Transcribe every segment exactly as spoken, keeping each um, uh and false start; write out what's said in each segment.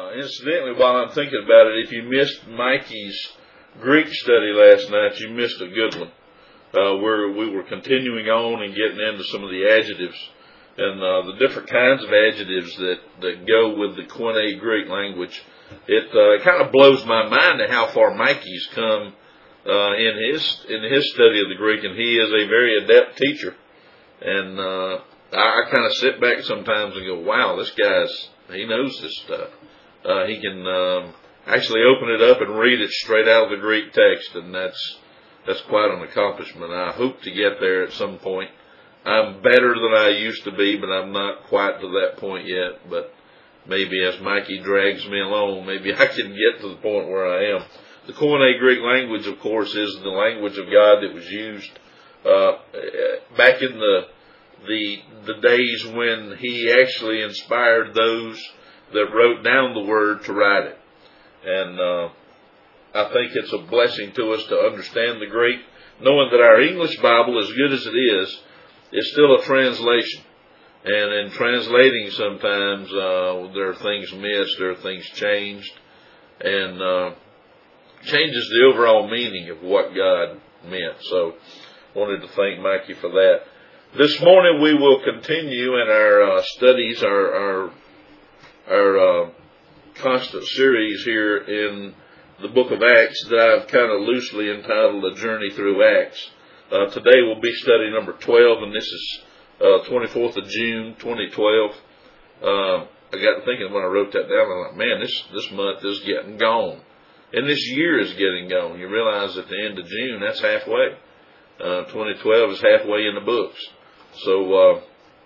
Uh, incidentally, while I'm thinking about it, if you missed Mikey's Greek study last night, you missed a good one. Uh, where we were continuing on and getting into some of the adjectives and uh, the different kinds of adjectives that, that go with the Koine Greek language. It uh, kind of blows my mind at how far Mikey's come uh, in his in his study of the Greek, and he is a very adept teacher. And uh, I, I kind of sit back sometimes and go, "Wow, this guy's he knows this stuff. Uh, he can um, actually open it up and read it straight out of the Greek text, and that's that's quite an accomplishment. I hope to get there at some point. I'm better than I used to be, but I'm not quite to that point yet. But maybe as Mikey drags me along, maybe I can get to the point where I am." The Koine Greek language, of course, is the language of God that was used uh, back in the the the days when He actually inspired those that wrote down the Word to write it. And uh, I think it's a blessing to us to understand the Greek, knowing that our English Bible, as good as it is, is still a translation. And in translating, sometimes uh, there are things missed, there are things changed, and uh, changes the overall meaning of what God meant. So I wanted to thank Mikey for that. This morning we will continue in our uh, studies, our our, our uh, constant series here in the book of Acts that I've kind of loosely entitled A Journey Through Acts. Uh, today will be study number twelve, and this is uh, twenty-fourth of June, twenty twelve. Uh, I got to thinking when I wrote that down, I'm like, man, this, this month is getting gone. And this year is getting gone. You realize at the end of June, that's halfway. Uh, twenty twelve is halfway in the books. So, uh,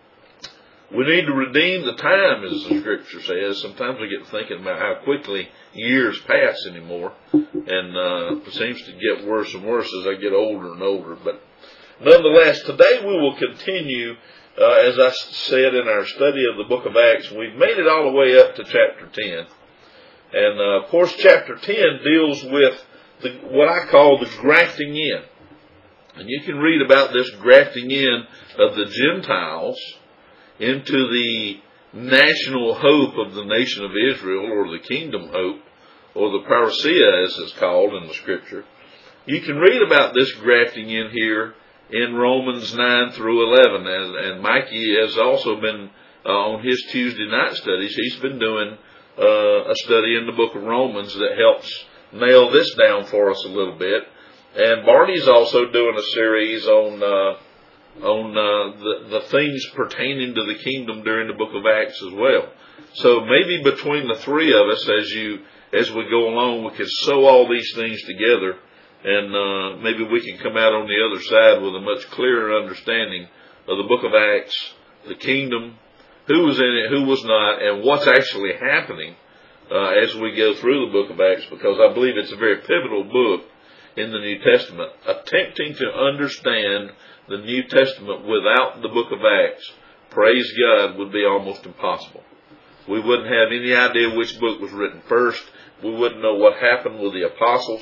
we need to redeem the time, as the Scripture says. Sometimes we get thinking about how quickly years pass anymore, and uh, it seems to get worse and worse as I get older and older. But nonetheless, today we will continue, uh, as I said in our study of the book of Acts. We've made it all the way up to chapter ten. And, uh, of course, chapter ten deals with the, what I call the grafting in. And you can read about this grafting in of the Gentiles into the national hope of the nation of Israel, or the kingdom hope, or the parousia as it's called in the Scripture. You can read about this grafting in here in Romans nine through eleven. And, and Mikey has also been, uh, on his Tuesday night studies, he's been doing uh, a study in the book of Romans that helps nail this down for us a little bit. And Barney's also doing a series on uh, on uh, the, the things pertaining to the kingdom during the book of Acts as well. So maybe between the three of us, as you as we go along, we can sew all these things together, and uh, maybe we can come out on the other side with a much clearer understanding of the book of Acts, the kingdom, who was in it, who was not, and what's actually happening uh, as we go through the book of Acts, because I believe it's a very pivotal book in the New Testament. Attempting to understand the New Testament without the book of Acts, praise God, would be almost impossible. We wouldn't have any idea which book was written first. We wouldn't know what happened with the apostles.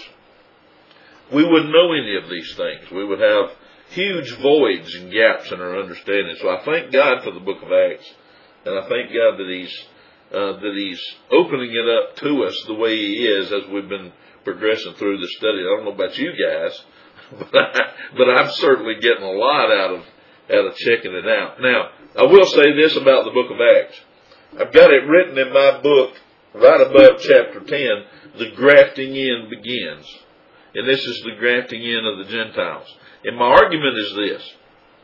We wouldn't know any of these things. We would have huge voids and gaps in our understanding. So I thank God for the book of Acts, and I thank God that He's uh, that He's opening it up to us the way He is as we've been progressing through the study. I don't know about you guys, but, I, but I'm certainly getting a lot out of out of checking it out. Now, I will say this about the book of Acts. I've got it written in my book right above chapter ten, the grafting in begins. And this is the grafting in of the Gentiles. And my argument is this.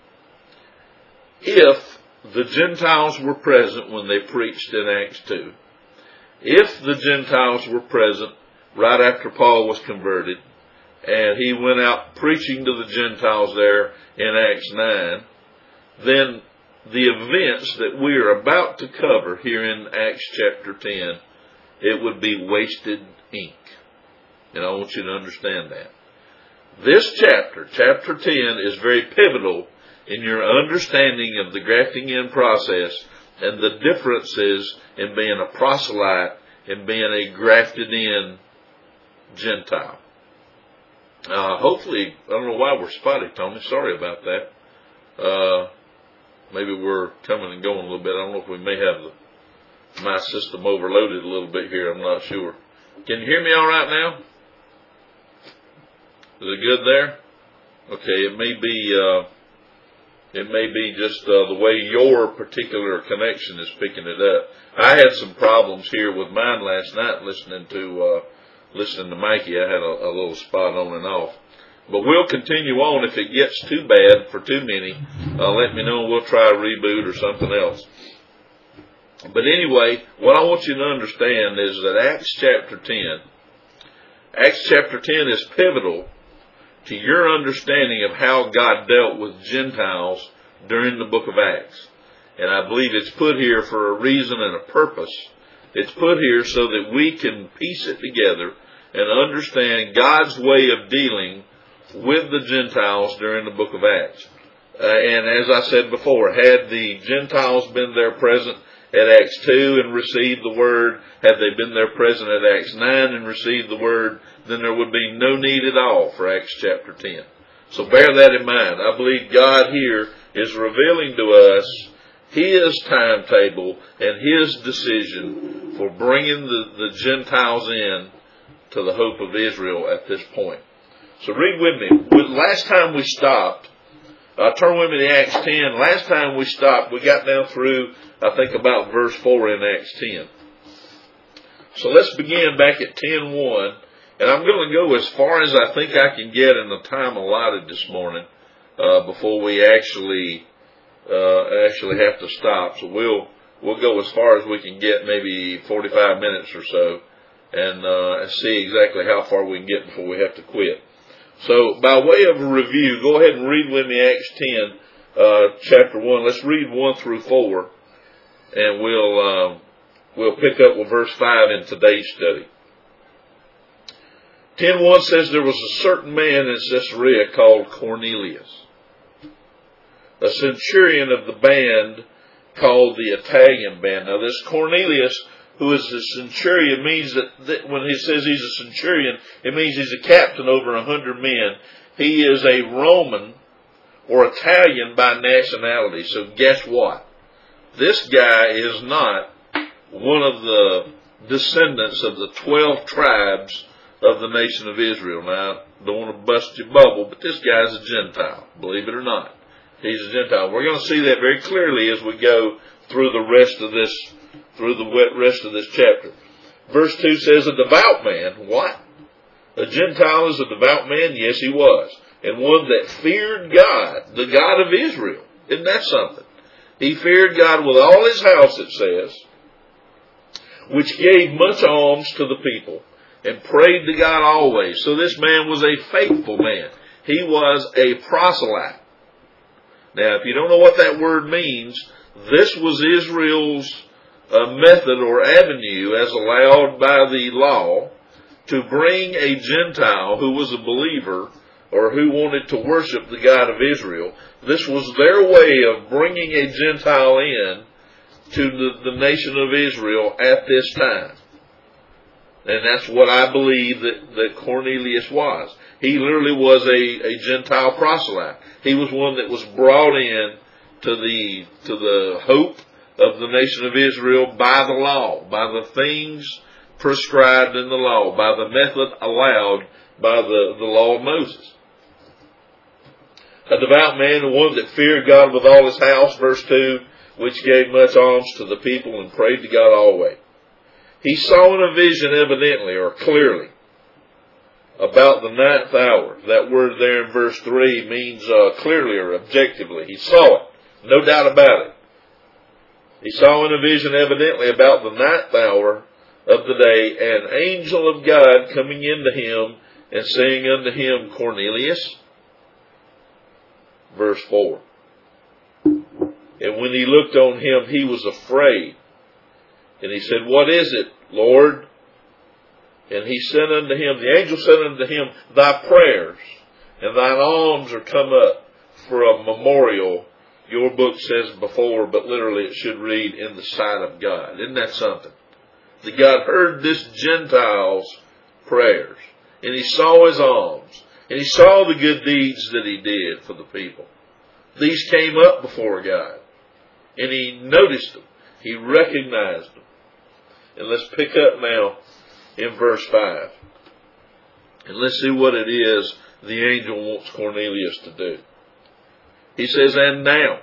If the Gentiles were present when they preached in Acts two, if the Gentiles were present right after Paul was converted, and he went out preaching to the Gentiles there in Acts nine, then the events that we are about to cover here in Acts chapter ten, it would be wasted ink. And I want you to understand that. This chapter, chapter ten, is very pivotal in your understanding of the grafting in process and the differences in being a proselyte and being a grafted in Gentile. Uh, hopefully, I don't know why we're spotty, Tony. Sorry about that. Uh, maybe we're coming and going a little bit. I don't know if we may have the my system overloaded a little bit here. I'm not sure. Can you hear me all right now? Is it good there? Okay, it may be, uh, it may be just uh, the way your particular connection is picking it up. I had some problems here with mine last night listening to, uh, listening to Mikey. I had a, a little spot on and off. But we'll continue on. If it gets too bad for too many, uh, let me know. We'll try a reboot or something else. But anyway, what I want you to understand is that Acts chapter ten, Acts chapter ten is pivotal to your understanding of how God dealt with Gentiles during the book of Acts. And I believe it's put here for a reason and a purpose. It's put here so that we can piece it together and understand God's way of dealing with the Gentiles during the book of Acts. Uh, and as I said before, had the Gentiles been there present at Acts two and received the word, had they been there present at Acts nine and received the word, then there would be no need at all for Acts chapter ten. So bear that in mind. I believe God here is revealing to us His timetable and His decision for bringing the, the Gentiles in to the hope of Israel at this point. So read with me. Last time we stopped, uh, turn with me to Acts ten. Last time we stopped, we got down through, I think, about verse four in Acts ten. So let's begin back at ten one. And I'm going to go as far as I think I can get in the time allotted this morning uh, before we actually uh, actually have to stop. So we'll we'll go as far as we can get, maybe forty-five minutes or so, and uh, see exactly how far we can get before we have to quit. So by way of a review, go ahead and read with me Acts ten, uh, chapter one. Let's read one through four, and we'll uh, we'll pick up with verse five in today's study. ten one says, there was a certain man in Caesarea called Cornelius, a centurion of the band called the Italian band. Now this Cornelius, who is a centurion, means that, that when he says he's a centurion, it means he's a captain over a hundred men. He is a Roman or Italian by nationality. So guess what? This guy is not one of the descendants of the twelve tribes of the nation of Israel. Now, I don't want to bust your bubble, but this guy's a Gentile, believe it or not. He's a Gentile. We're going to see that very clearly as we go through the rest of this, through the rest of this chapter. Verse two says, a devout man. What? A Gentile is a devout man? Yes, he was. And one that feared God, the God of Israel. Isn't that something? He feared God with all his house, it says, which gave much alms to the people, and prayed to God always. So this man was a faithful man. He was a proselyte. Now, if you don't know what that word means, this was Israel's uh, method or avenue, as allowed by the law, to bring a Gentile who was a believer or who wanted to worship the God of Israel. This was their way of bringing a Gentile in to the, the nation of Israel at this time. And that's what I believe that, that Cornelius was. He literally was a, a Gentile proselyte. He was one that was brought in to the, to the hope of the nation of Israel by the law, by the things prescribed in the law, by the method allowed by the, the law of Moses. A devout man, the one that feared God with all his house, verse two, which gave much alms to the people and prayed to God always. He saw in a vision evidently, or clearly, about the ninth hour. That word there in verse three means uh, clearly or objectively. He saw it, no doubt about it. He saw in a vision evidently about the ninth hour of the day an angel of God coming into him and saying unto him, Cornelius. Verse four. And when he looked on him, he was afraid. And he said, what is it, Lord? And he said unto him, the angel said unto him, thy prayers and thine alms are come up for a memorial. Your book says before, but literally it should read, in the sight of God. Isn't that something? That God heard this Gentile's prayers. And he saw his alms. And he saw the good deeds that he did for the people. These came up before God. And he noticed them. He recognized them. And let's pick up now in verse five. And let's see what it is the angel wants Cornelius to do. He says, and now,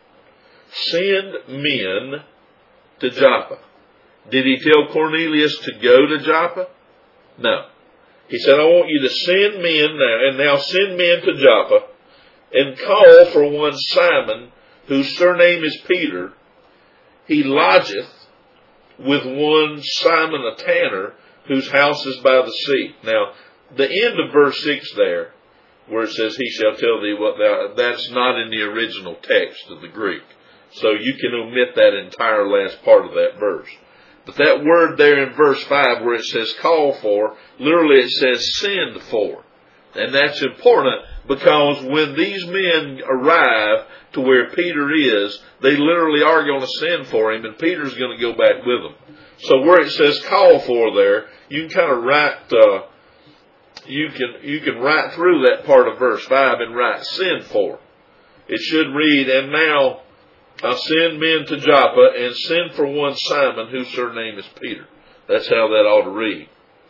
send men to Joppa. Did he tell Cornelius to go to Joppa? No. He said, I want you to send men now, and now send men to Joppa, and call for one Simon, whose surname is Peter. He lodgeth with one Simon a tanner, whose house is by the sea. Now, the end of verse six there, where it says, he shall tell thee what thou, that's not in the original text of the Greek. So you can omit that entire last part of that verse. But that word there in verse five where it says call for, literally it says send for. And that's important because when these men arrive to where Peter is, they literally are going to send for him and Peter's going to go back with them. So where it says call for there, you can kind of write, uh, you can, you can write through that part of verse five and write send for. It should read, and now I'll send men to Joppa and send for one Simon whose surname is Peter. That's how that ought to read.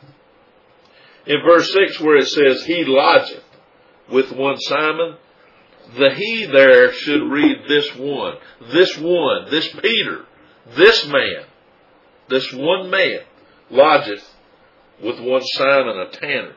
In verse six where it says he lodgeth with one Simon, the he there should read this one. This one, this Peter, this man, this one man lodgeth with one Simon a tanner.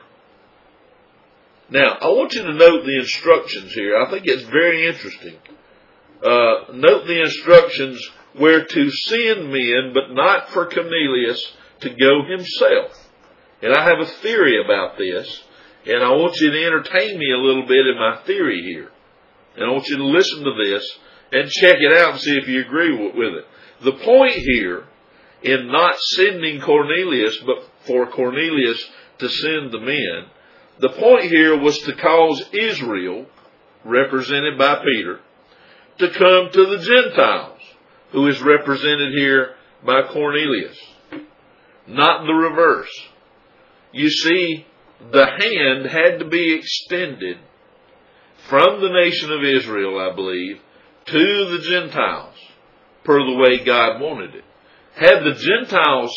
Now, I want you to note the instructions here. I think it's very interesting. Uh, note the instructions where to send men, but not for Cornelius to go himself. And I have a theory about this, and I want you to entertain me a little bit in my theory here. And I want you to listen to this and check it out and see if you agree with it. The point here in not sending Cornelius, but for Cornelius to send the men, the point here was to cause Israel, represented by Peter, to come to the Gentiles, who is represented here by Cornelius. Not the reverse. You see, the hand had to be extended from the nation of Israel, I believe, to the Gentiles, per the way God wanted it. Had the Gentiles,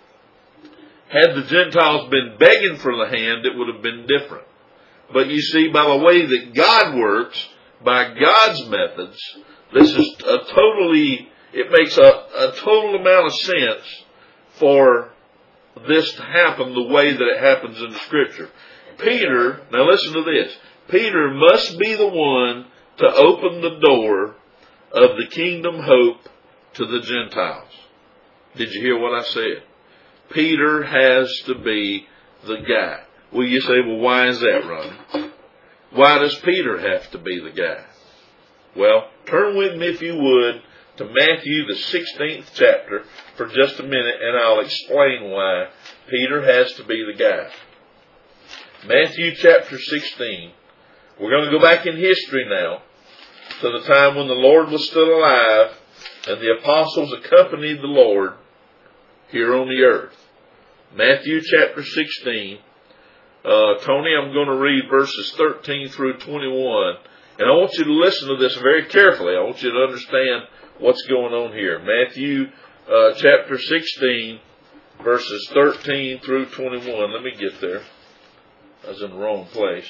had the Gentiles been begging for the hand, it would have been different. But you see, by the way that God works, by God's methods, this is a totally, it makes a, a total amount of sense for this to happen the way that it happens in the Scripture. Peter, now listen to this, Peter must be the one to open the door of the kingdom hope to the Gentiles. Did you hear what I said? Peter has to be the guy. Well, you say, well, why is that, Ronnie? Why does Peter have to be the guy? Well, turn with me, if you would, to Matthew, the sixteenth chapter, for just a minute, and I'll explain why Peter has to be the guy. Matthew chapter sixteen. We're going to go back in history now to the time when the Lord was still alive and the apostles accompanied the Lord here on the earth. Matthew chapter sixteen. Uh, Tony, I'm going to read verses thirteen through twenty-one. And I want you to listen to this very carefully. I want you to understand what's going on here. Matthew uh, chapter sixteen, verses thirteen through twenty-one. Let me get there. I was in the wrong place.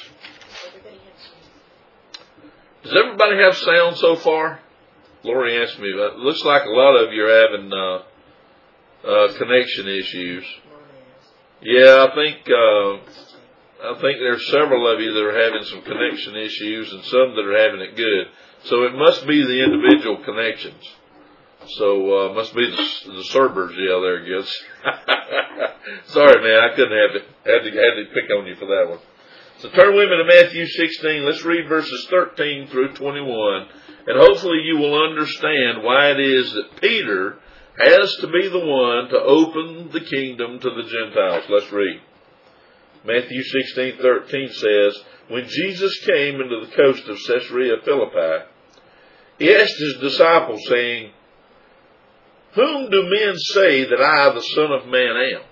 Does everybody have sound so far? Lori asked me. It looks like a lot of you are having uh, uh, connection issues. Yeah, I think uh, I think there's several of you that are having some connection issues, and some that are having it good. So it must be the individual connections. So uh, must be the, the servers. Yeah, they're good. Sorry, man, I couldn't have it. Had to had to pick on you for that one. So turn with me to Matthew sixteen. Let's read verses thirteen through twenty-one, and hopefully you will understand why it is that Peter has to be the one to open the kingdom to the Gentiles. Let's read. Matthew sixteen thirteen says, when Jesus came into the coast of Caesarea Philippi, he asked his disciples, saying, whom do men say that I, the Son of Man, am?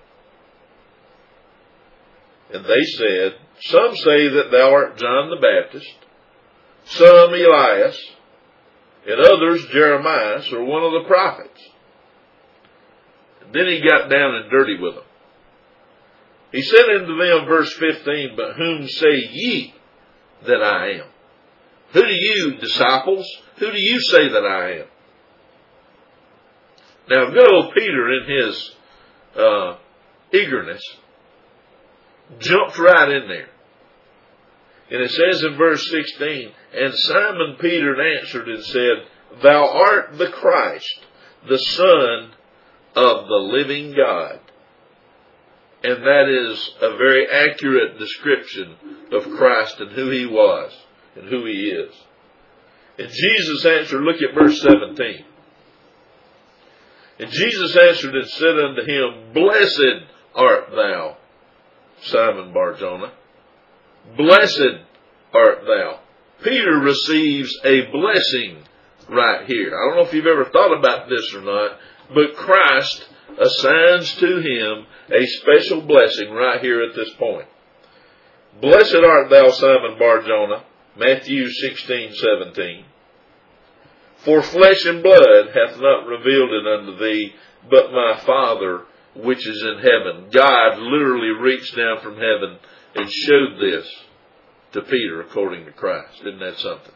And they said, some say that thou art John the Baptist, some Elias, and others Jeremiah, or one of the prophets. Then he got down and dirty with them. He said unto them, verse fifteen, but whom say ye that I am? Who do you, disciples, who do you say that I am? Now, good old Peter, in his uh, eagerness, jumped right in there. And it says in verse sixteen, and Simon Peter answered and said, thou art the Christ, the Son of the living God. And that is a very accurate description of Christ and who he was and who he is. And Jesus answered, look at verse seventeen. And Jesus answered and said unto him, blessed art thou, Simon Bar-Jonah. Blessed art thou. Peter receives a blessing right here. I don't know if you've ever thought about this or not, but Christ assigns to him a special blessing right here at this point. Blessed art thou, Simon Bar-Jonah, Matthew sixteen seventeen. For flesh and blood hath not revealed it unto thee, but my Father which is in heaven. God literally reached down from heaven and showed this to Peter according to Christ. Isn't that something?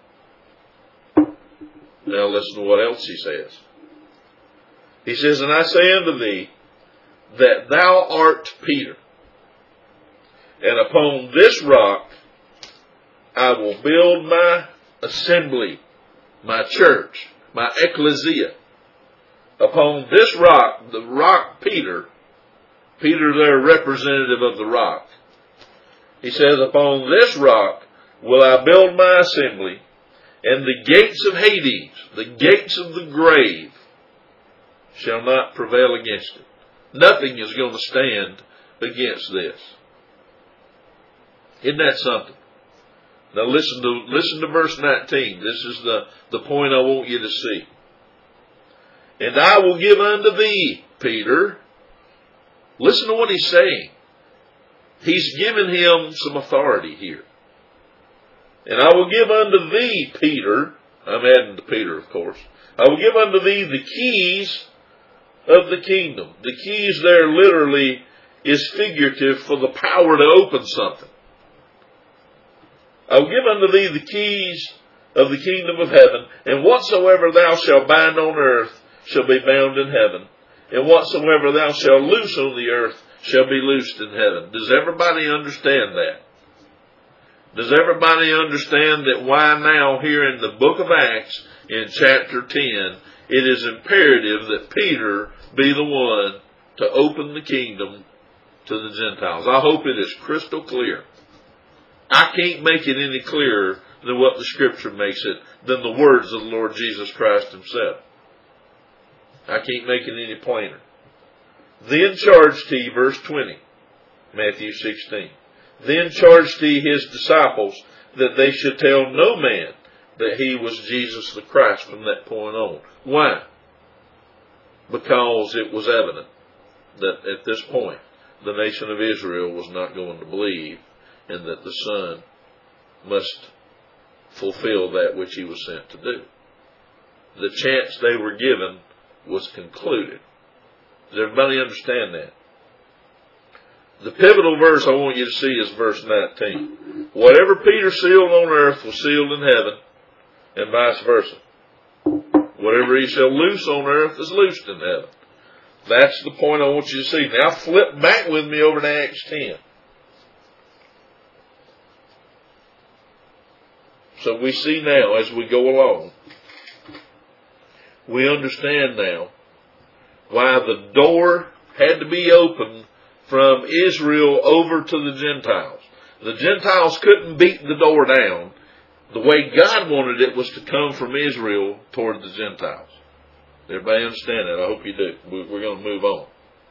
Now listen to what else he says. He says, and I say unto thee, that thou art Peter, and upon this rock I will build my assembly, my church, my ecclesia. Upon this rock, the rock Peter, Peter there representative of the rock. He says, upon this rock will I build my assembly, and the gates of Hades, the gates of the grave, shall not prevail against it. Nothing is going to stand against this. Isn't that something? Now listen to listen to verse nineteen. This is the, the point I want you to see. And I will give unto thee, Peter. Listen to what he's saying. He's given him some authority here. And I will give unto thee, Peter. I'm adding to Peter, of course. I will give unto thee the keys of the kingdom. The keys there literally is figurative for the power to open something. I will give unto thee the keys of the kingdom of heaven, and whatsoever thou shalt bind on earth shall be bound in heaven, and whatsoever thou shalt loose on the earth shall be loosed in heaven. Does everybody understand that? Does everybody understand that why now here in the book of Acts in chapter ten, it is imperative that Peter be the one to open the kingdom to the Gentiles? I hope it is crystal clear. I can't make it any clearer than what the Scripture makes it, than the words of the Lord Jesus Christ himself. I can't make it any plainer. Then charged he, verse twenty, Matthew sixteen. Then charged he his disciples that they should tell no man that he was Jesus the Christ from that point on. Why? Because it was evident that at this point the nation of Israel was not going to believe, and that the Son must fulfill that which he was sent to do. The chance they were given was concluded. Does everybody understand that? The pivotal verse I want you to see is verse nineteen. Whatever Peter sealed on earth was sealed in heaven, and vice versa. Whatever he shall loose on earth is loosed in heaven. That's the point I want you to see. Now flip back with me over to Acts ten. So we see now as we go along, we understand now why the door had to be opened from Israel over to the Gentiles. The Gentiles couldn't beat the door down. The way God wanted it was to come from Israel toward the Gentiles. Everybody understand that? I hope you do. We're going to move on.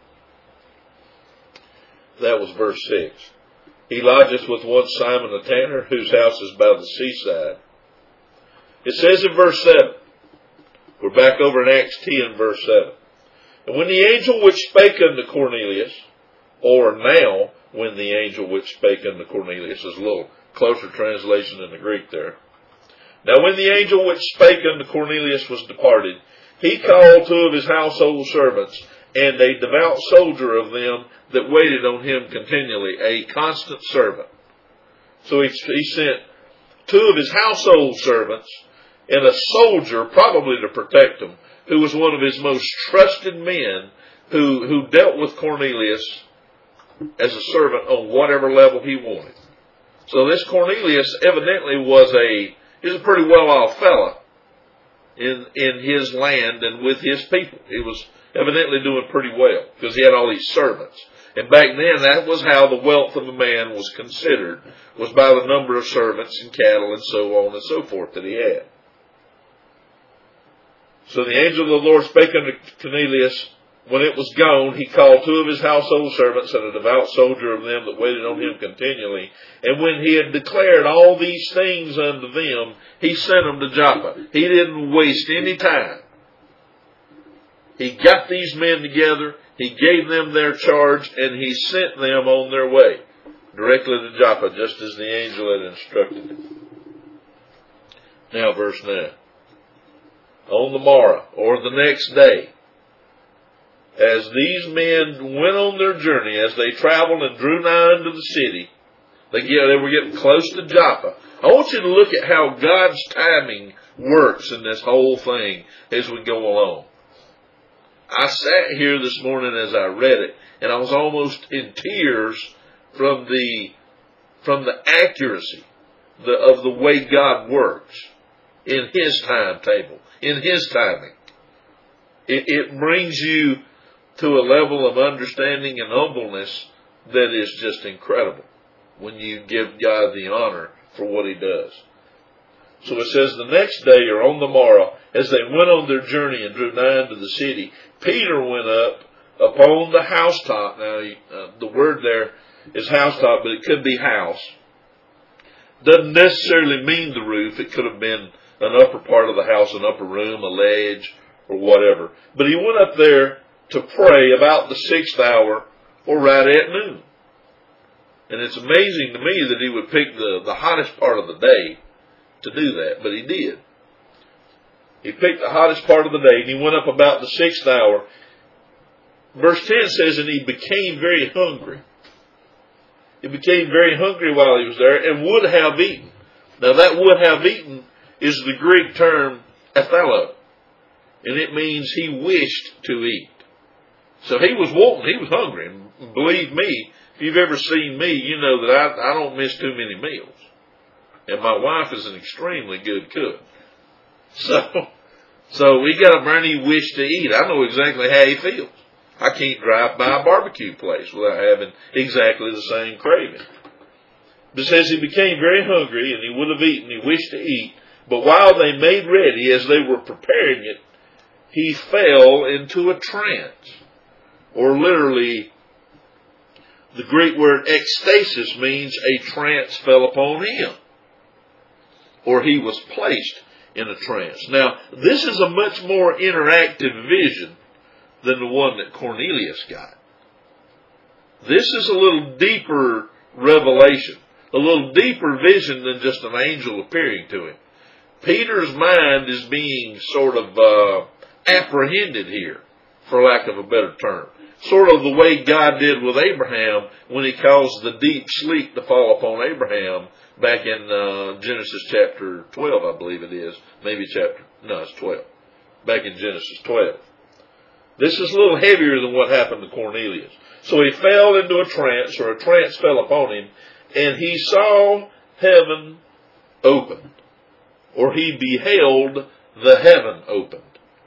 That was verse six. He lodgeth with one Simon the tanner, whose house is by the seaside. It says in verse seven, we're back over in Acts ten, verse seven. And when the angel which spake unto Cornelius, or now when the angel which spake unto Cornelius, is a little closer translation in the Greek there. Now when the angel which spake unto Cornelius was departed, he called two of his household servants, and a devout soldier of them that waited on him continually, a constant servant. So he, he sent two of his household servants and a soldier, probably to protect him, who was one of his most trusted men, who, who dealt with Cornelius as a servant on whatever level he wanted. So this Cornelius evidently was a, he was a pretty well-off fella in, in his land and with his people. He was evidently doing pretty well because he had all these servants. And back then, that was how the wealth of a man was considered, was by the number of servants and cattle and so on and so forth that he had. So the angel of the Lord spake unto Cornelius. When it was gone, he called two of his household servants and a devout soldier of them that waited on him continually. And when he had declared all these things unto them, he sent them to Joppa. He didn't waste any time. He got these men together, he gave them their charge, and he sent them on their way, directly to Joppa, just as the angel had instructed him. Now verse nine. On the morrow, or the next day, as these men went on their journey, as they traveled and drew nigh unto the city, they, get, they were getting close to Joppa. I want you to look at how God's timing works in this whole thing as we go along. I sat here this morning as I read it, and I was almost in tears from the from the accuracy the, of the way God works in His timetable, in His timing. It, it brings you to a level of understanding and humbleness that is just incredible when you give God the honor for what He does. So it says, the next day, or on the morrow, as they went on their journey and drew nigh unto the city, Peter went up upon the housetop. Now, uh, the word there is housetop, but it could be house. Doesn't necessarily mean the roof. It could have been an upper part of the house, an upper room, a ledge, or whatever. But he went up there to pray about the sixth hour, or right at noon. And it's amazing to me that he would pick the, the hottest part of the day to do that, but he did. He picked the hottest part of the day, and he went up about the sixth hour. Verse ten says, and he became very hungry. He became very hungry while he was there, and would have eaten. Now that would have eaten is the Greek term athelo, and it means he wished to eat. So he was wanting, he was hungry. And believe me, if you've ever seen me, you know that I, I don't miss too many meals. And my wife is an extremely good cook. So, so he got up there and he wished to eat. I know exactly how he feels. I can't drive by a barbecue place without having exactly the same craving. But it says he became very hungry, and he would have eaten, he wished to eat. But while they made ready, as they were preparing it, he fell into a trance. Or literally, the Greek word ecstasis means a trance fell upon him. Or he was placed in a trance. Now, this is a much more interactive vision than the one that Cornelius got. This is a little deeper revelation, a little deeper vision than just an angel appearing to him. Peter's mind is being sort of uh, apprehended here, for lack of a better term. Sort of the way God did with Abraham when He caused the deep sleep to fall upon Abraham back in uh, Genesis chapter twelve, I believe it is. Maybe chapter, no, it's twelve. Back in Genesis twelve. This is a little heavier than what happened to Cornelius. So he fell into a trance, or a trance fell upon him, and he saw heaven opened, or he beheld the heaven opened.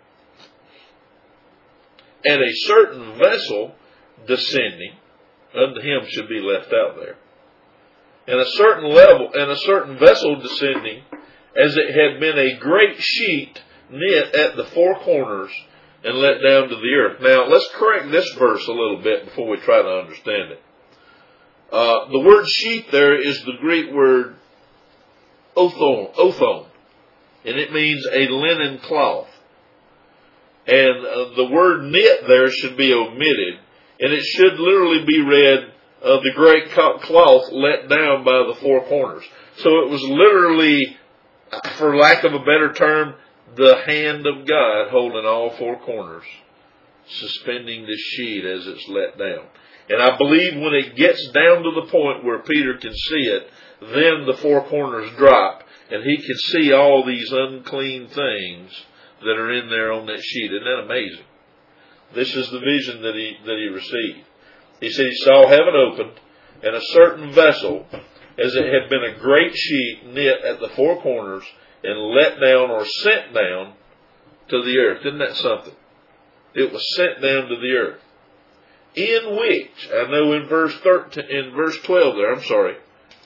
And a certain vessel descending unto him should be left out there. And a certain level, and a certain vessel descending, as it had been a great sheet knit at the four corners and let down to the earth. Now, let's correct this verse a little bit before we try to understand it. Uh, the word sheet there is the Greek word othon, othon, and it means a linen cloth. And uh, the word knit there should be omitted, and it should literally be read, uh, the great cloth let down by the four corners. So it was literally, for lack of a better term, the hand of God holding all four corners suspending the sheet as it's let down. And I believe when it gets down to the point where Peter can see it, then the four corners drop, and he can see all these unclean things that are in there on that sheet. Isn't that amazing? This is the vision that he that he received. He said he saw heaven opened, and a certain vessel, as it had been a great sheet knit at the four corners, and let down or sent down to the earth. Isn't that something? It was sent down to the earth. In which, I know in verse thirteen, in verse twelve there, I'm sorry,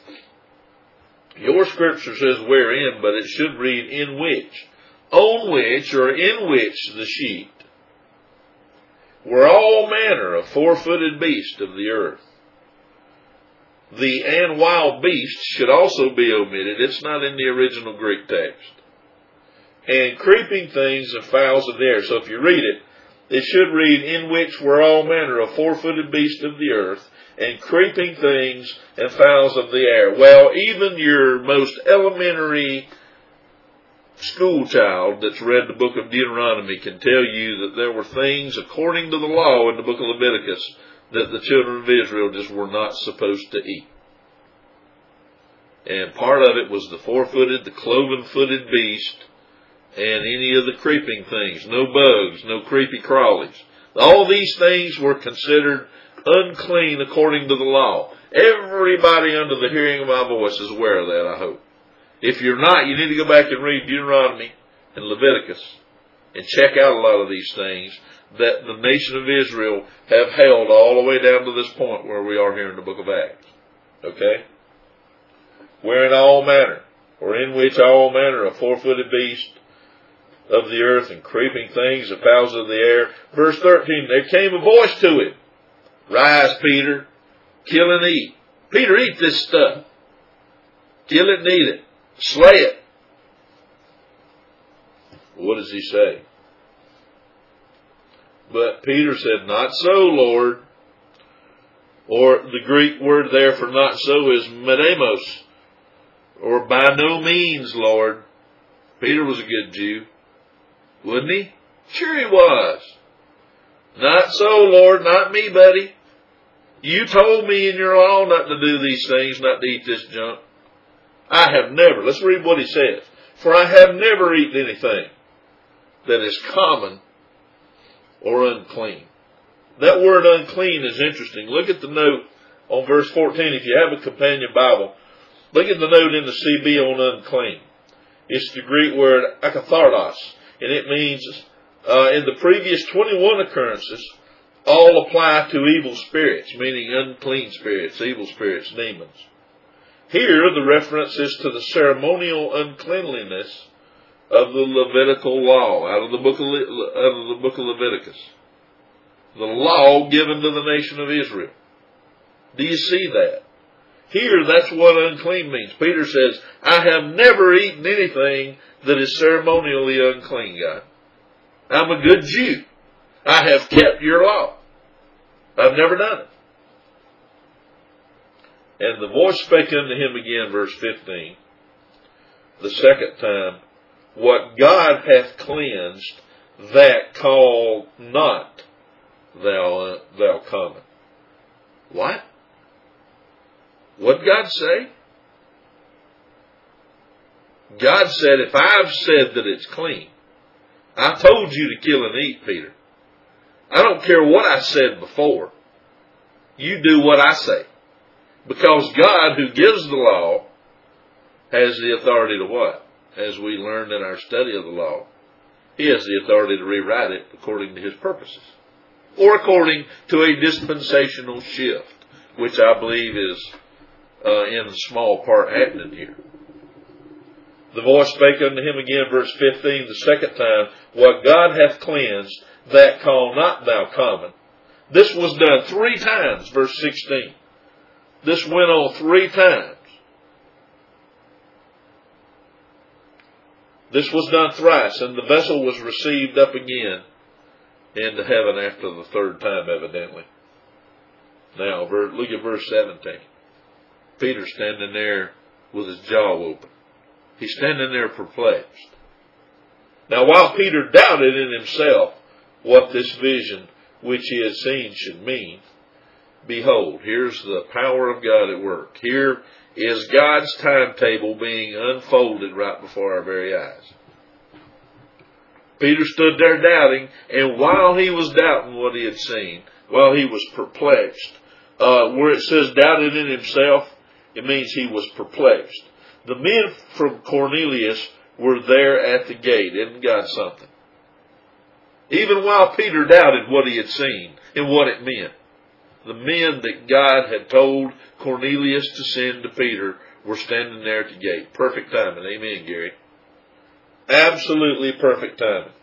your scripture says wherein, but it should read in which. On which, or in which, the sheet were all manner of four-footed beasts of the earth. The and wild beasts should also be omitted. It's not in the original Greek text. And creeping things and fowls of the air. So if you read it, it should read, in which were all manner of four-footed beasts of the earth, and creeping things and fowls of the air. Well, even your most elementary school child that's read the book of Deuteronomy can tell you that there were things, according to the law in the book of Leviticus, that the children of Israel just were not supposed to eat. And part of it was the four-footed, the cloven-footed beast, and any of the creeping things. No bugs, no creepy crawlies. All these things were considered unclean according to the law. Everybody under the hearing of my voice is aware of that, I hope. If you're not, you need to go back and read Deuteronomy and Leviticus and check out a lot of these things that the nation of Israel have held all the way down to this point where we are here in the book of Acts. Okay? Wherein all manner, or in which all manner of four-footed beasts of the earth and creeping things and fowls of the air. Verse thirteen, there came a voice to him. Rise, Peter, kill and eat. Peter, eat this stuff. Kill it and eat it. Slay it. What does he say? But Peter said, not so, Lord. Or the Greek word there for not so is metamos. Or by no means, Lord. Peter was a good Jew. Wasn't he? Sure he was. Not so, Lord, not me, buddy. You told me in your law not to do these things, not to eat this junk. I have never, let's read what he says. For I have never eaten anything that is common or unclean. That word unclean is interesting. Look at the note on verse fourteen. If you have a companion Bible, look at the note in the C B on unclean. It's the Greek word akathartos. And it means, uh, in the previous twenty-one occurrences, all apply to evil spirits, meaning unclean spirits, evil spirits, demons. Here, the reference is to the ceremonial uncleanliness of the Levitical law, out of the book of, Le- out of the book of Leviticus. The law given to the nation of Israel. Do you see that? Here, that's what unclean means. Peter says, I have never eaten anything that is ceremonially unclean, God. I'm a good Jew. I have kept your law. I've never done it. And the voice spake unto him again, verse fifteen, the second time, what God hath cleansed, that call not thou, thou common. What? What'd God say? God said, if I've said that it's clean, I told you to kill and eat, Peter. I don't care what I said before. You do what I say. Because God, who gives the law, has the authority to what? As we learned in our study of the law, He has the authority to rewrite it according to His purposes. Or according to a dispensational shift, which I believe is uh, in small part happening here. The voice spake unto him again, verse fifteen, the second time, what God hath cleansed, that call not thou common. This was done three times, verse sixteen. This went on three times. This was done thrice, and the vessel was received up again into heaven after the third time, evidently. Now, look at verse seventeen. Peter standing there with his jaw open. He's standing there perplexed. Now, while Peter doubted in himself what this vision which he had seen should mean. Behold, here's the power of God at work. Here is God's timetable being unfolded right before our very eyes. Peter stood there doubting, and while he was doubting what he had seen, while he was perplexed, uh, where it says doubted in himself, it means he was perplexed. The men from Cornelius were there at the gate. Isn't God something? Even while Peter doubted what he had seen and what it meant, the men that God had told Cornelius to send to Peter were standing there at the gate. Perfect timing. Amen, Gary. Absolutely perfect timing.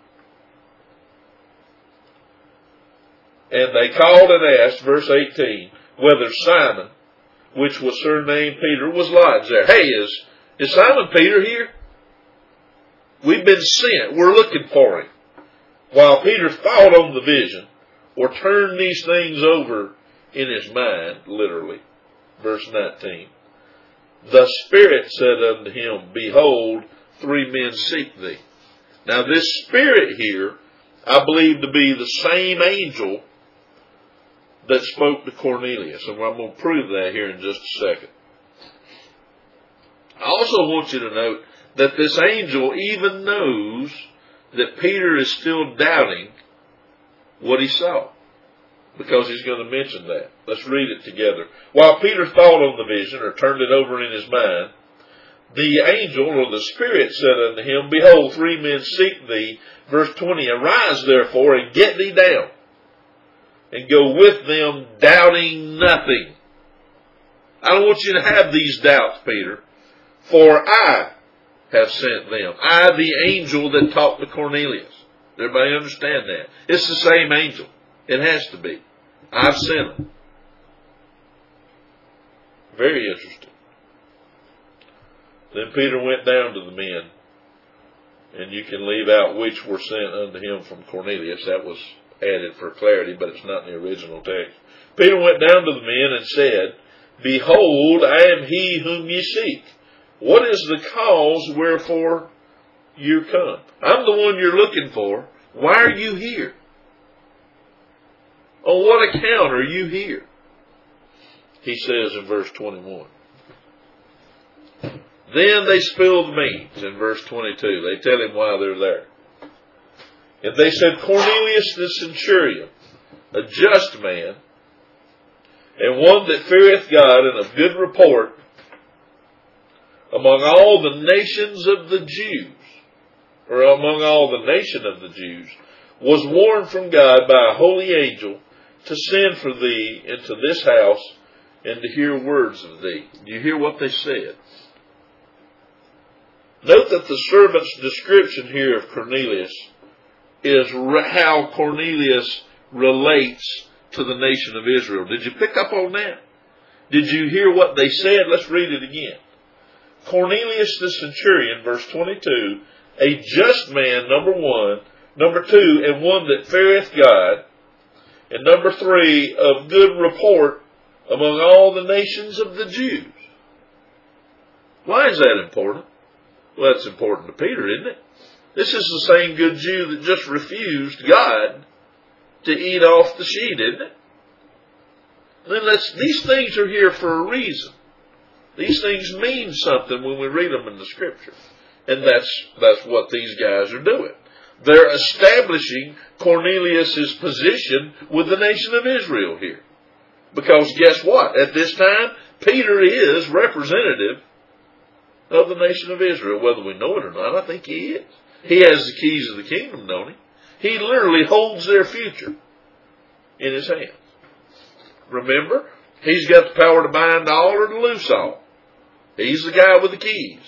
And they called and asked, verse eighteen, whether Simon, which was surnamed Peter, was lodged there. Hey, is, is Simon Peter here? We've been sent. We're looking for him. While Peter thought on the vision, or turned these things over in his mind, literally, verse nineteen, the Spirit said unto him, behold, three men seek thee. Now this Spirit here, I believe to be the same angel that spoke to Cornelius. And I'm going to prove that here in just a second. I also want you to note that this angel even knows that Peter is still doubting what he saw, because he's going to mention that. Let's read it together. While Peter thought on the vision, or turned it over in his mind, the angel, or the Spirit, said unto him, behold, three men seek thee. Verse twenty, arise therefore and get thee down, and go with them, doubting nothing. I don't want you to have these doubts, Peter, for I have sent them. I, the angel that talked to Cornelius. Everybody understand that? It's the same angel. It has to be. I've sent them. Very interesting. Then Peter went down to the men, and you can leave out which were sent unto him from Cornelius. That was added for clarity, but it's not in the original text. Peter went down to the men and said, behold, I am he whom ye seek. What is the cause wherefore you come? I'm the one you're looking for. Why are you here? On what account are you here? He says in verse twenty-one. Then they spilled meats in verse twenty-two. They tell him why they're there. And they said, Cornelius the centurion, a just man, and one that feareth God and of good report, among all the nations of the Jews, or among all the nation of the Jews, was warned from God by a holy angel to send for thee into this house and to hear words of thee. Do you hear what they said? Note that the servant's description here of Cornelius is how Cornelius relates to the nation of Israel. Did you pick up on that? Did you hear what they said? Let's read it again. Cornelius the centurion, verse twenty-two, a just man, number one. Number two, and one that feareth God. And number three, of good report among all the nations of the Jews. Why is that important? Well, that's important to Peter, isn't it? This is the same good Jew that just refused God to eat off the sheet, isn't it? Then let's, these things are here for a reason. These things mean something when we read them in the Scripture. And that's, that's what these guys are doing. They're establishing Cornelius' position with the nation of Israel here. Because guess what? At this time, Peter is representative of the nation of Israel. Whether we know it or not, I think he is. He has the keys of the kingdom, don't he? He literally holds their future in his hands. Remember, he's got the power to bind all or to loose all. He's the guy with the keys.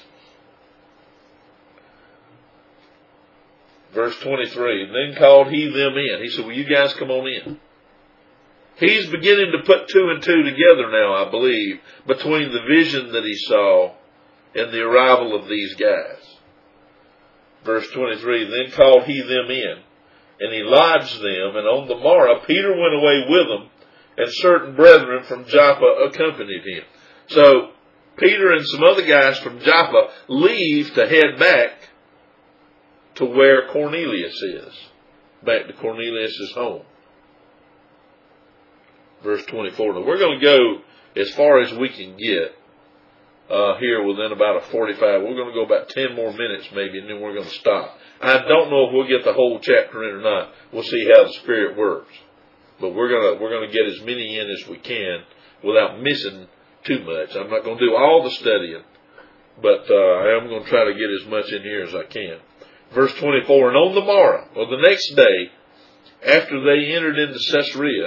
Verse twenty-three, then called he them in. He said, well, you guys come on in. He's beginning to put two and two together now, I believe, between the vision that he saw and the arrival of these guys. Verse twenty-three, then called he them in, and he lodged them, and on the morrow Peter went away with them, and certain brethren from Joppa accompanied him. So, Peter and some other guys from Joppa leave to head back to where Cornelius is. back to Cornelius' home. Verse twenty-four. Now we're going to go as far as we can get uh, here within about a forty-five. We're going to go about ten more minutes maybe, and then we're going to stop. I don't know if we'll get the whole chapter in or not. We'll see how the Spirit works. But we're going to we're going to get as many in as we can without missing too much. I'm not going to do all the studying, but uh, I am going to try to get as much in here as I can. Verse twenty-four, and on the morrow, or the next day, after they entered into Caesarea,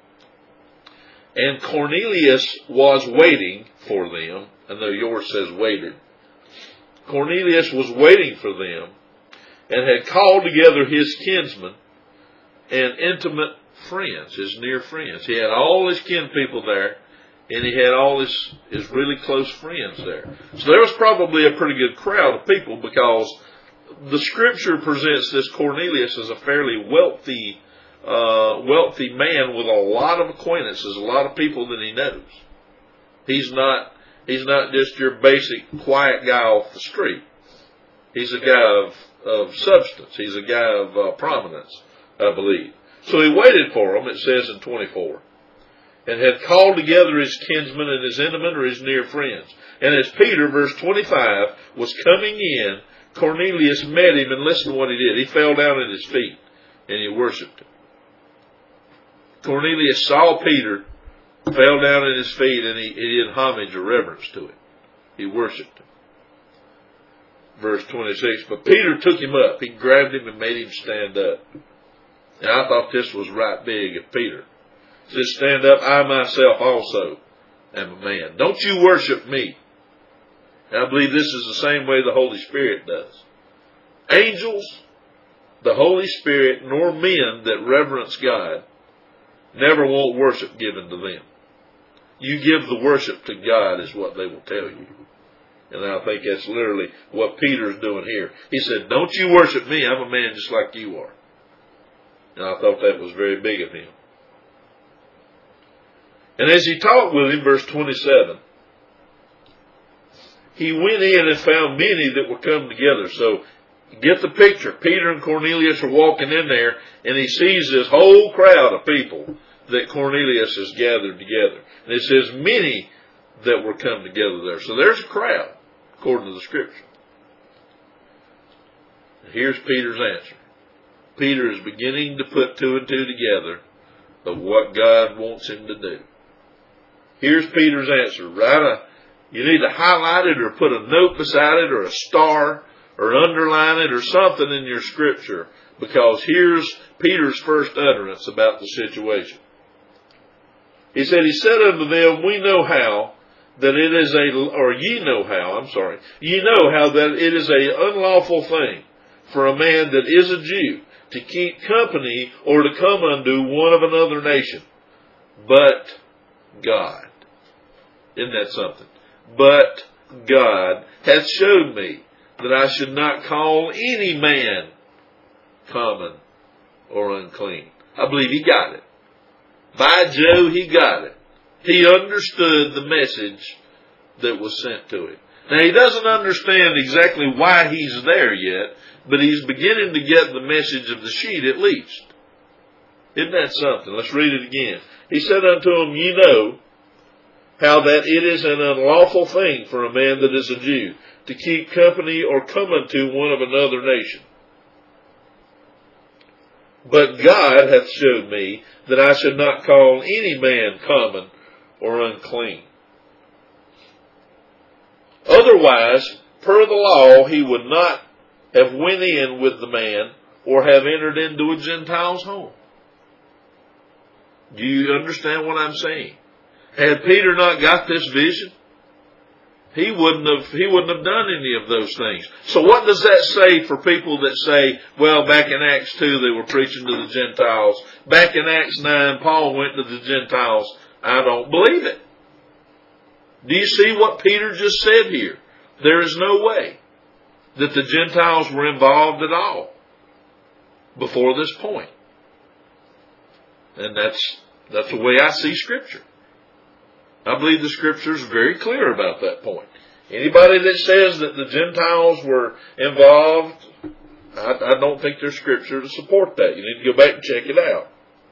and Cornelius was waiting for them, I know yours says waited. Cornelius was waiting for them, and had called together his kinsmen and intimate friends, his near friends. He had all his kin people there, and he had all his, his really close friends there. So there was probably a pretty good crowd of people, because the Scripture presents this Cornelius as a fairly wealthy, uh, wealthy man with a lot of acquaintances, a lot of people that he knows. He's not, he's not just your basic quiet guy off the street. He's a guy of, of substance. He's a guy of uh, prominence, I believe. So he waited for them, it says in twenty-four, and had called together his kinsmen and his intimate or his near friends. And as Peter, verse twenty-five, was coming in, Cornelius met him, and listen to what he did. He fell down at his feet, and he worshipped him. Cornelius saw Peter, fell down at his feet, and he, he did homage or reverence to him. He worshipped him. Verse twenty-six, but Peter took him up. He grabbed him and made him stand up. And I thought this was right big of Peter. He says, stand up, I myself also am a man. Don't you worship me. And I believe this is the same way the Holy Spirit does. Angels, the Holy Spirit, nor men that reverence God never want worship given to them. You give the worship to God is what they will tell you. And I think that's literally what Peter's doing here. He said, don't you worship me, I'm a man just like you are. And I thought that was very big of him. And as he talked with him, verse twenty-seven, he went in and found many that were come together. So, get the picture. Peter and Cornelius are walking in there, and he sees this whole crowd of people that Cornelius has gathered together. And it says many that were come together there. So there's a crowd, according to the Scripture. And here's Peter's answer. Peter is beginning to put two and two together of what God wants him to do. Here's Peter's answer. Write a, you need to highlight it or put a note beside it or a star or underline it or something in your Scripture, because here's Peter's first utterance about the situation. He said, he said unto them, we know how that it is a, or ye know how, I'm sorry, ye know how that it is a unlawful thing for a man that is a Jew to keep company or to come unto one of another nation. But God. Isn't that something? But God hath showed me that I should not call any man common or unclean. I believe he got it. By Joe, he got it. He understood the message that was sent to him. Now, he doesn't understand exactly why he's there yet, but he's beginning to get the message of the sheet at least. Isn't that something? Let's read it again. He said unto him, ye know how that it is an unlawful thing for a man that is a Jew to keep company or come unto one of another nation. But God hath showed me that I should not call any man common or unclean. Otherwise, per the law, he would not have went in with the man or have entered into a Gentile's home. Do you understand what I'm saying? Had Peter not got this vision, he wouldn't have, he wouldn't have done any of those things. So what does that say for people that say, well, back in Acts two they were preaching to the Gentiles. Back in Acts nine, Paul went to the Gentiles. I don't believe it. Do you see what Peter just said here? There is no way that the Gentiles were involved at all before this point. And that's, that's the way I see Scripture. I believe the Scripture is very clear about that point. Anybody that says that the Gentiles were involved, I, I don't think there's scripture to support that. You need to go back and check it out.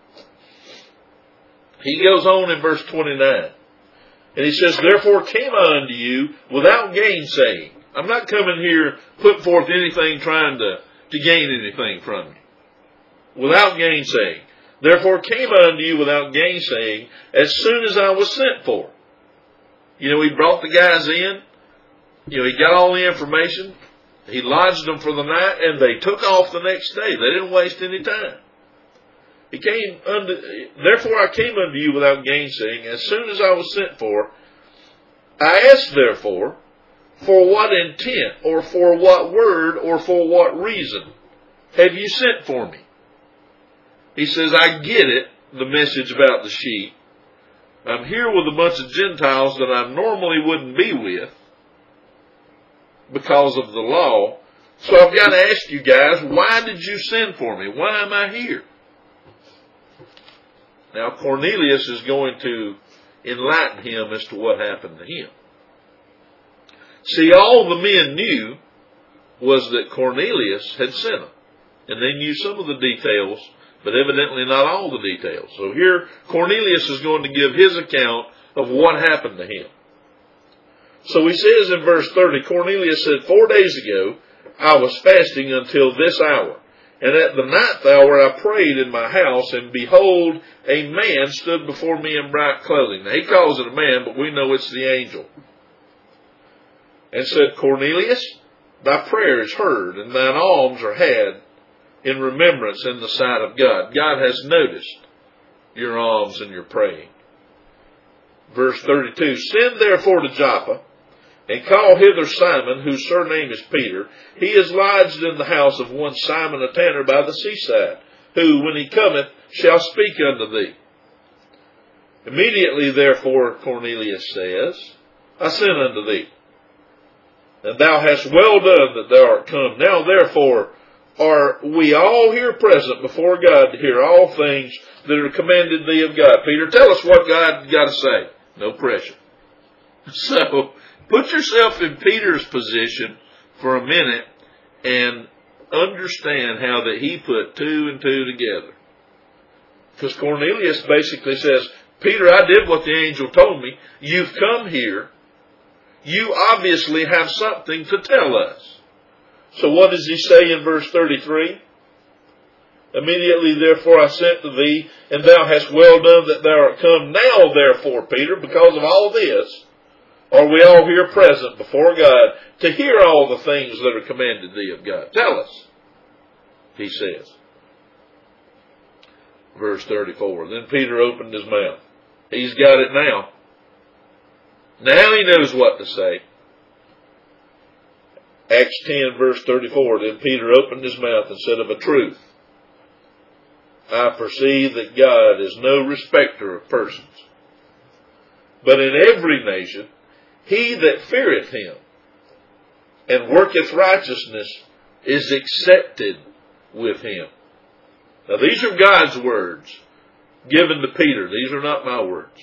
He goes on in verse twenty-nine. And he says, therefore came I unto you without gainsaying. I'm not coming here putting forth anything trying to, to gain anything from you. Without gainsaying. Therefore came I unto you without gainsaying as soon as I was sent for. You know, he brought the guys in. You know, he got all the information. He lodged them for the night, and they took off the next day. They didn't waste any time. He came unto, therefore I came unto you without gainsaying, as soon as I was sent for. I asked therefore, for what intent, or for what word, or for what reason have you sent for me? He says, I get it, the message about the sheep. I'm here with a bunch of Gentiles that I normally wouldn't be with because of the law. So I've got to ask you guys, why did you send for me? Why am I here? Now Cornelius is going to enlighten him as to what happened to him. See, all the men knew was that Cornelius had sent them. And they knew some of the details, but evidently not all the details. So here Cornelius is going to give his account of what happened to him. So he says in verse thirty, Cornelius said, Four days ago I was fasting until this hour. And at the ninth hour I prayed in my house, and behold, a man stood before me in bright clothing. Now he calls it a man, but we know it's the angel. And said, Cornelius, thy prayer is heard, and thine alms are had in remembrance in the sight of God. God has noticed your alms and your praying. Verse thirty-two, Send therefore to Joppa, and call hither Simon, whose surname is Peter. He is lodged in the house of one Simon a tanner by the seaside, who, when he cometh, shall speak unto thee. Immediately therefore, Cornelius says, I sent unto thee, and thou hast well done that thou art come. Now therefore are we all here present before God to hear all things that are commanded thee of God. Peter, tell us what God got to say. No pressure. So, put yourself in Peter's position for a minute and understand how that he put two and two together. Because Cornelius basically says, Peter, I did what the angel told me. You've come here. You obviously have something to tell us. So what does he say in verse thirty-three? Immediately therefore I sent to thee, and thou hast well done that thou art come. Now therefore, Peter, because of all this, are we all here present before God to hear all the things that are commanded thee of God? Tell us, he says. Verse thirty-four, Then Peter opened his mouth. He's got it now. Now he knows what to say. Acts ten, verse thirty-four, Then Peter opened his mouth and said, Of a truth, I perceive that God is no respecter of persons, but in every nation he that feareth him and worketh righteousness is accepted with him. Now these are God's words given to Peter. These are not my words.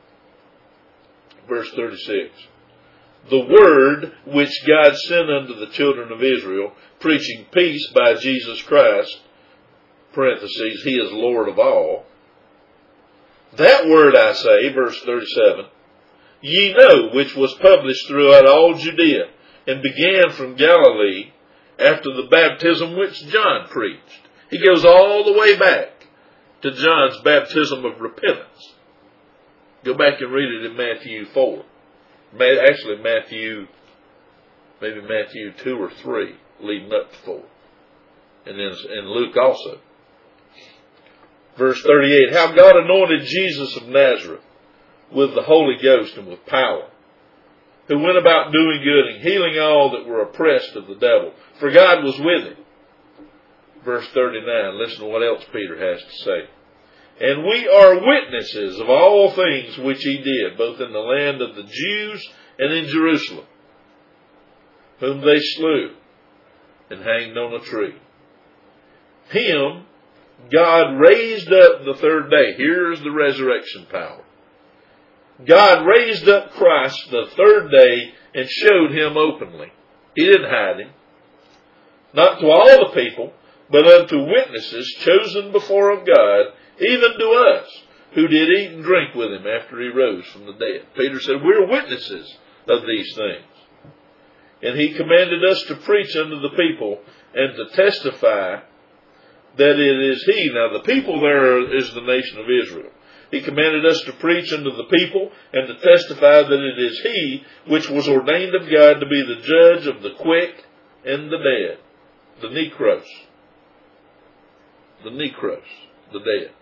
Verse thirty-six. The word which God sent unto the children of Israel, preaching peace by Jesus Christ, parentheses, he is Lord of all. That word I say, verse thirty-seven, ye know, which was published throughout all Judea, and began from Galilee after the baptism which John preached. He goes all the way back to John's baptism of repentance. Go back and read it in Matthew four. Actually, Matthew, maybe Matthew two or three, leading up to four. And then in Luke also. Verse thirty-eight, how God anointed Jesus of Nazareth with the Holy Ghost and with power, who went about doing good and healing all that were oppressed of the devil, for God was with him. Verse thirty-nine, listen to what else Peter has to say. And we are witnesses of all things which he did, both in the land of the Jews and in Jerusalem, whom they slew and hanged on a tree. Him God raised up the third day. Here's the resurrection power. God raised up Christ the third day and showed him openly. He didn't hide him. not to all the people, but unto witnesses chosen before of God, even to us, who did eat and drink with him after he rose from the dead. Peter said, we're witnesses of these things. And he commanded us to preach unto the people and to testify that it is he. Now the people there is the nation of Israel. He commanded us to preach unto the people and to testify that it is he which was ordained of God to be the judge of the quick and the dead. The Nekros. The Nekros. The dead.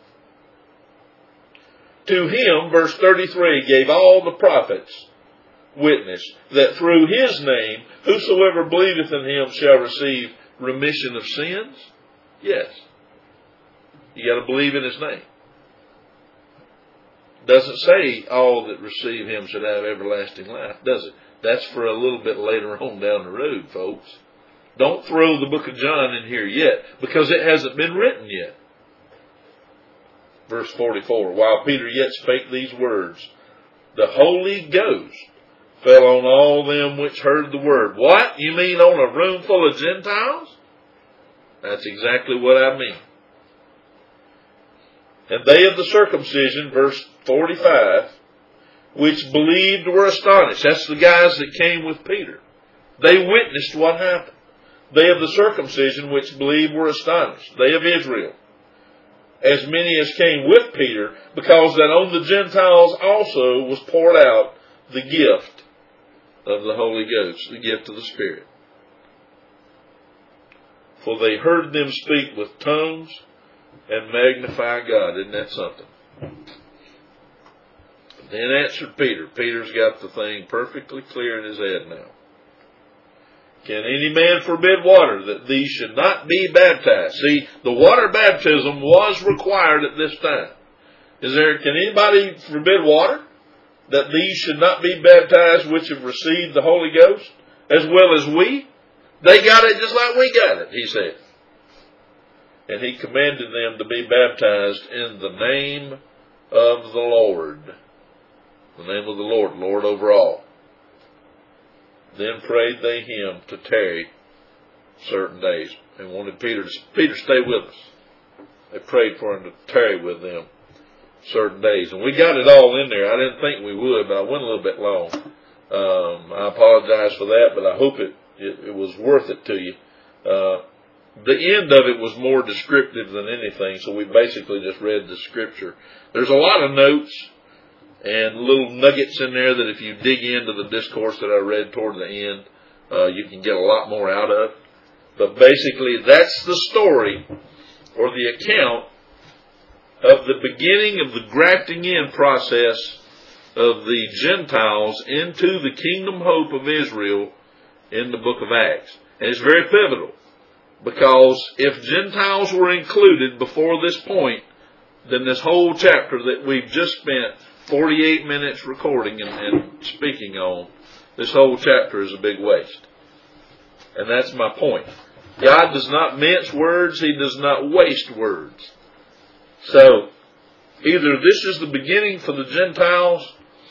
To him, verse thirty-three, gave all the prophets witness that through his name whosoever believeth in him shall receive remission of sins. Yes. You got to believe in his name. Doesn't say all that receive him should have everlasting life, does it? That's for a little bit later on down the road, folks. Don't throw the book of John in here yet, because it hasn't been written yet. Verse forty-four, while Peter yet spake these words, the Holy Ghost fell on all them which heard the word. What? You mean on a room full of Gentiles? That's exactly what I mean. And they of the circumcision, verse forty-five, which believed were astonished. That's the guys that came with Peter. They witnessed what happened. They of the circumcision which believed were astonished. They of Israel. As many as came with Peter, because that on the Gentiles also was poured out the gift of the Holy Ghost, the gift of the Spirit. For they heard them speak with tongues and magnify God. Isn't that something? Then answered Peter. Peter's got the thing perfectly clear in his head now. Can any man forbid water that these should not be baptized? See, the water baptism was required at this time. Is there, can anybody forbid water that these should not be baptized which have received the Holy Ghost as well as we? They got it just like we got it, he said. And he commanded them to be baptized in the name of the Lord. The name of the Lord, Lord over all. Then prayed they him to tarry certain days, and wanted Peter to Peter stay with us. They prayed for him to tarry with them certain days, and we got it all in there. I didn't think we would, but I went a little bit long. Um, I apologize for that, but I hope it it, it was worth it to you. Uh, the end of it was more descriptive than anything, so we basically just read the scripture. There's a lot of notes and little nuggets in there that if you dig into the discourse that I read toward the end, uh, you can get a lot more out of. But basically, that's the story or the account of the beginning of the grafting in process of the Gentiles into the kingdom hope of Israel in the book of Acts. And it's very pivotal, because if Gentiles were included before this point, then this whole chapter that we've just spent forty-eight minutes recording and, and speaking on, this whole chapter is a big waste. And that's my point. God does not mince words. He does not waste words. So, either this is the beginning for the Gentiles,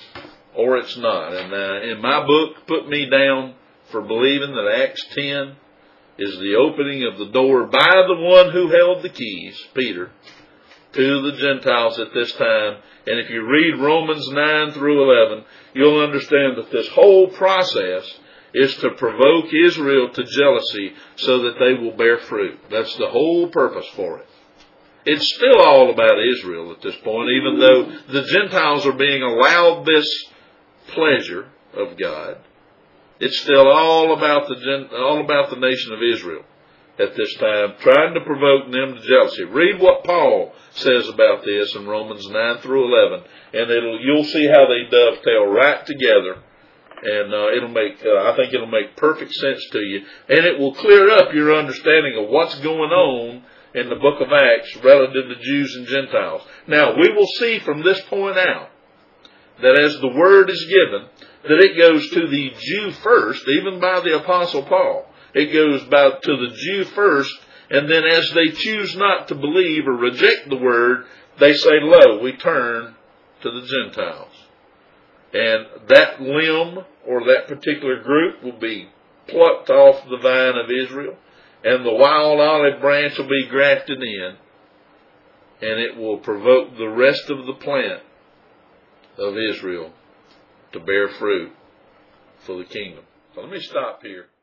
or it's not. And uh, in my book, put me down for believing that Acts ten is the opening of the door by the one who held the keys, Peter, to the Gentiles at this time. And if you read Romans nine through eleven, you'll understand that this whole process is to provoke Israel to jealousy so that they will bear fruit. That's the whole purpose for it. It's still all about Israel at this point, even though the Gentiles are being allowed this pleasure of God. It's still all about the all about the nation of Israel at this time, trying to provoke them to jealousy. Read what Paul says about this in Romans nine through eleven, and it'll you'll see how they dovetail right together, and uh, it'll make uh, I think it'll make perfect sense to you, and it will clear up your understanding of what's going on in the book of Acts relative to Jews and Gentiles. Now, we will see from this point out that as the word is given, that it goes to the Jew first, even by the Apostle Paul. It goes by to the Jew first, and then as they choose not to believe or reject the word, they say, lo, we turn to the Gentiles. And that limb or that particular group will be plucked off the vine of Israel, and the wild olive branch will be grafted in, and it will provoke the rest of the plant of Israel to bear fruit for the kingdom. So let me stop here.